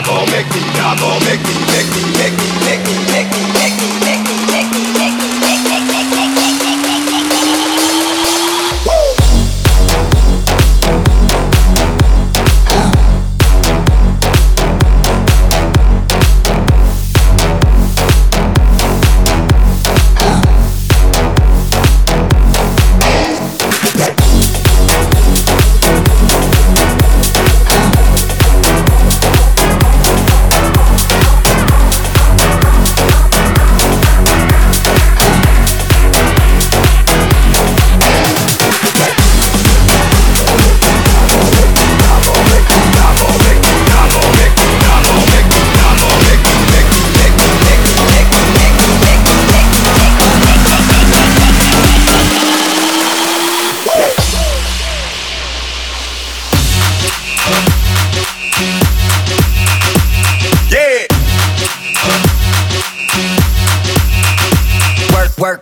Work.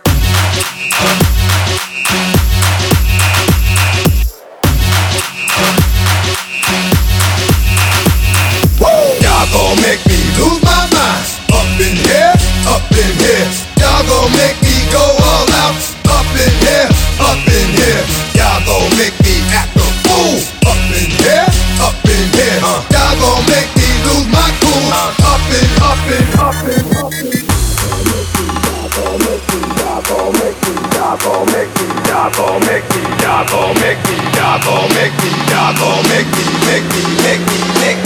Y'all gon' make me lose my mind. Up in here, up in here. Y'all gon' make me go all out. Up in here, up in here. Y'all gon' make me act a fool. Up in here, up in here. Y'all gon' make me lose my cool. Up in, up in, up in, up in. Y'all gon' make me, y'all gon' make me, y'all gon' make me, y'all gon' make me, y'all gon' make me, y'all gon' make me, y'all gon' make me, make me, make me, make me.